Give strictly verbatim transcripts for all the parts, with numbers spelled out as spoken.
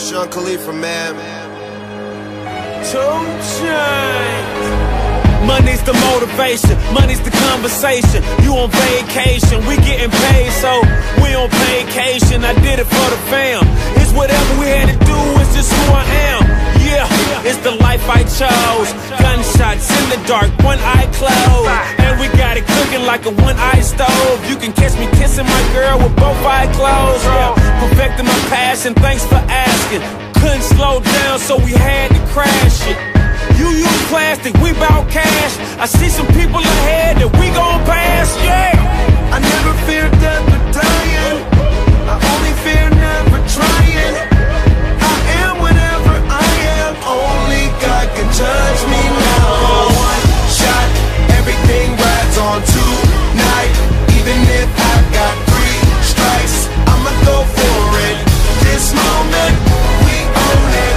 Sean Khalifa, man. Two Chainz. Money's the motivation, money's the conversation. You on vacation, we getting paid, so we on vacation. I did it for the fam. It's whatever we had to do, it's just who I am. Yeah, it's the life I chose. Gunshots in the dark, one eye closed, and we got it cooking like a one-eye stove. You can catch me kissing my girl with both eyes closed. Yeah, perfecting my passion, thanks for asking. Couldn't slow down, so we had to crash it. You use plastic, we bout cash. I see some people ahead that we gon' pass, yeah. I never fear death or dying. I only fear never trying. I am whatever I am. Only God can judge me now. One shot, everything rides on tonight. Even if I got three strikes, I'ma go for it. This moment, we own it.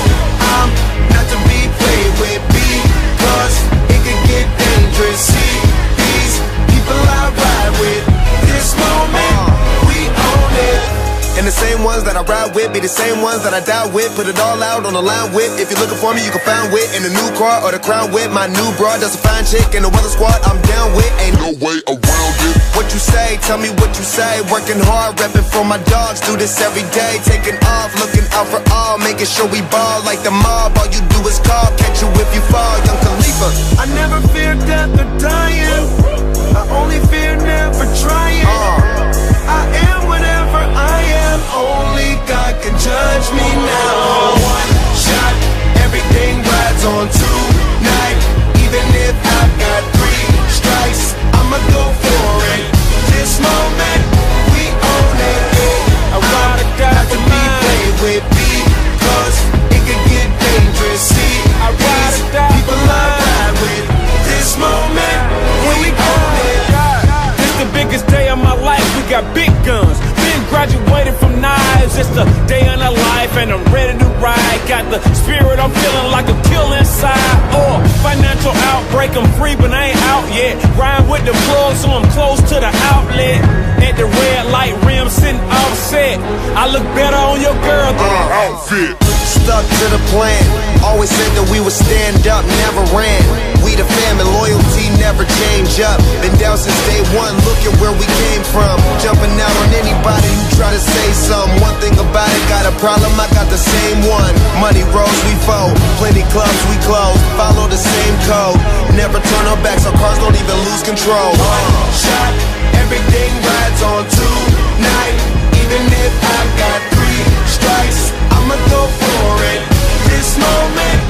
I'm not to be played with, because it can get dangerous. See these people I ride with. This moment, we own it. And the same ones that I ride with be the same ones that I die with. Put it all out on the line with. If you're looking for me, you can find wit in the new car or the crown with. My new broad, that's a fine chick, and the weather squad I'm down with. Ain't no way around it. What you say, tell me what you say. Working hard, repping for my dogs. Do this every day, taking off, looking out for all, making sure we ball like the mob. All you do is call, catch you if you fall. Young Khalifa. I never fear death or dying. I only fear never trying. Uh. I am whatever I am. Only God can judge me now. One shot, everything rides on tonight. Even if I've got three strikes, I'ma go for it. This moment, we own it. I ride or die not to be played with, because it can get dangerous. See, I ride or die people I ride with. This moment, we own it. This the biggest day of my life, we got big guns. Been graduated from knives, it's the day of our life, and I'm ready to ride. Got the spirit, I'm feeling like a kill inside. Or financial outbreak, I'm free but I ain't out yet. Ride with the plug, so I'm close to the outlet. At the red light rim, sitting offset. I look better on your girl than her outfit. Stuck to the plan, always said that we would stand up, never ran. We the fam and loyalty never change up. Been down since day one, look at where we came from. Jumping out on anybody who try to say something. One thing about it, got a problem, I got the same one. Money rolls, we fold, plenty clubs, we close. Follow the same code, never turn our backs, our cars don't even lose control. One shot, everything rides on tonight. Even if I got three strikes, I'ma go for it. This moment,